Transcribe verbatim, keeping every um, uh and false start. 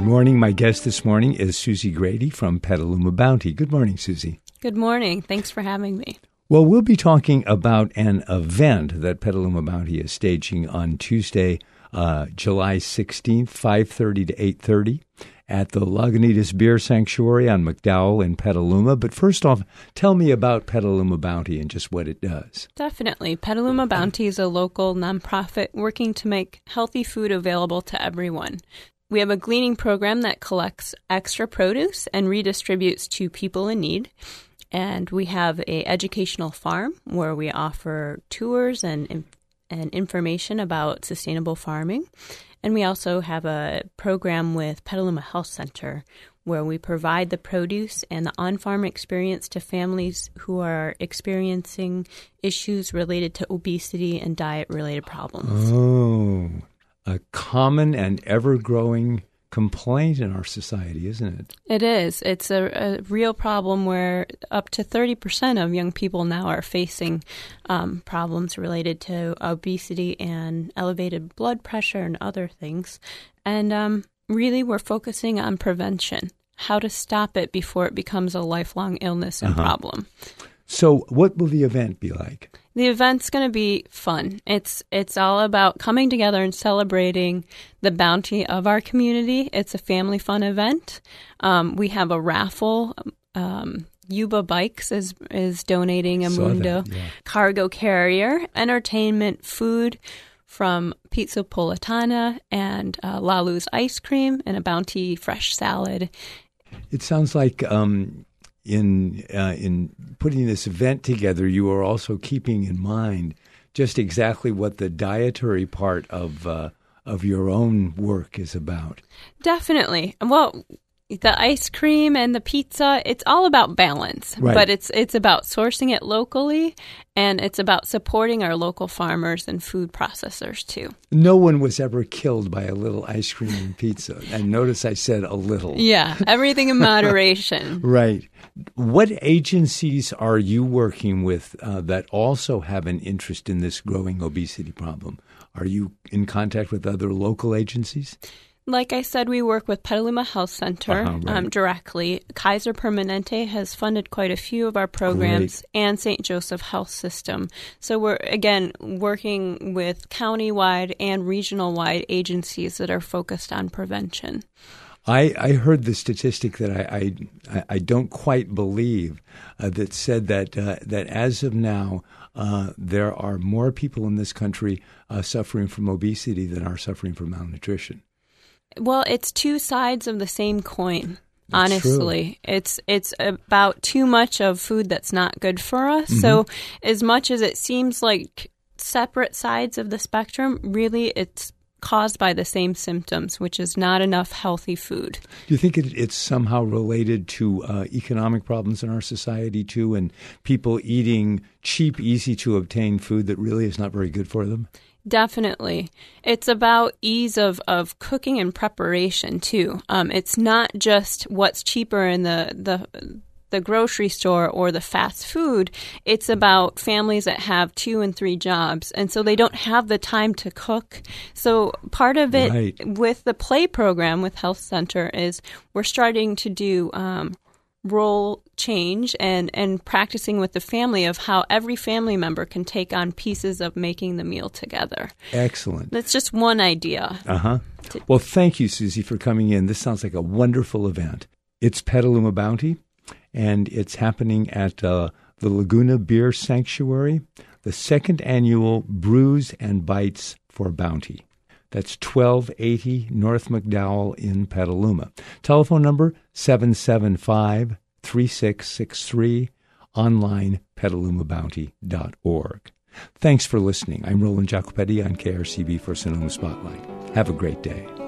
morning. My guest this morning is Susie Grady from Petaluma Bounty. Good morning, Susie. Good morning. Thanks for having me. Well, we'll be talking about an event that Petaluma Bounty is staging on Tuesday, uh, July sixteenth, five thirty to eight thirty at the Lagunitas Beer Sanctuary on McDowell in Petaluma. But first off, tell me about Petaluma Bounty and just what it does. Definitely. Petaluma Bounty is a local nonprofit working to make healthy food available to everyone. We have a gleaning program that collects extra produce and redistributes to people in need. And we have a educational farm where we offer tours and and information about sustainable farming. And we also have a program with Petaluma Health Center where we provide the produce and the on-farm experience to families who are experiencing issues related to obesity and diet-related problems. Oh, a common and ever-growing complaint in our society, isn't it? It is. It's a, a real problem where up to thirty percent of young people now are facing um, problems related to obesity and elevated blood pressure and other things. And um, really, we're focusing on prevention, how to stop it before it becomes a lifelong illness and uh-huh. problem. So what will the event be like? The event's going to be fun. It's it's all about coming together and celebrating the bounty of our community. It's a family fun event. Um, we have a raffle. Um, Yuba Bikes is is donating a Saw Mundo that, yeah. cargo carrier, entertainment, food from Pizza Politana and uh, Lalu's ice cream and a Bounty fresh salad. It sounds like um, in uh, in putting this event together, you are also keeping in mind just exactly what the dietary part of uh, of your own work is about. Definitely. Well, the ice cream and the pizza, it's all about balance, right. But it's it's about sourcing it locally, and it's about supporting our local farmers and food processors, too. No one was ever killed by a little ice cream and pizza. And notice I said a little. Yeah, everything in moderation. Right. What agencies are you working with uh, that also have an interest in this growing obesity problem? Are you in contact with other local agencies? Like I said, we work with Petaluma Health Center uh-huh, right. um, directly. Kaiser Permanente has funded quite a few of our programs, Great. And Saint Joseph Health System. So we're, again, working with county-wide and regional-wide agencies that are focused on prevention. I, I heard the statistic that I I, I don't quite believe uh, that said that uh, that as of now uh, there are more people in this country uh, suffering from obesity than are suffering from malnutrition. Well, it's two sides of the same coin. That's honestly, true. it's it's about too much of food that's not good for us. Mm-hmm. So as much as it seems like separate sides of the spectrum, really it's caused by the same symptoms, which is not enough healthy food. Do you think it, it's somehow related to uh, economic problems in our society, too, and people eating cheap, easy-to-obtain food that really is not very good for them? Definitely. It's about ease of, of cooking and preparation, too. Um, it's not just what's cheaper in the, the the grocery store or the fast food. It's about families that have two and three jobs, and so they don't have the time to cook. So part of it right. with the play program with Health Center is we're starting to do um, role change and, and practicing with the family of how every family member can take on pieces of making the meal together. Excellent. That's just one idea. Uh-huh. Well, thank you, Susie, for coming in. This sounds like a wonderful event. It's Petaluma Bounty, and it's happening at uh, the Laguna Beer Sanctuary, the second annual Brews and Bites for Bounty. That's twelve eighty North McDowell in Petaluma. Telephone number seven seven five, three six six three, online petaluma bounty dot org. Thanks for listening. I'm Roland Jacopetti on K R C B for Sonoma Spotlight. Have a great day.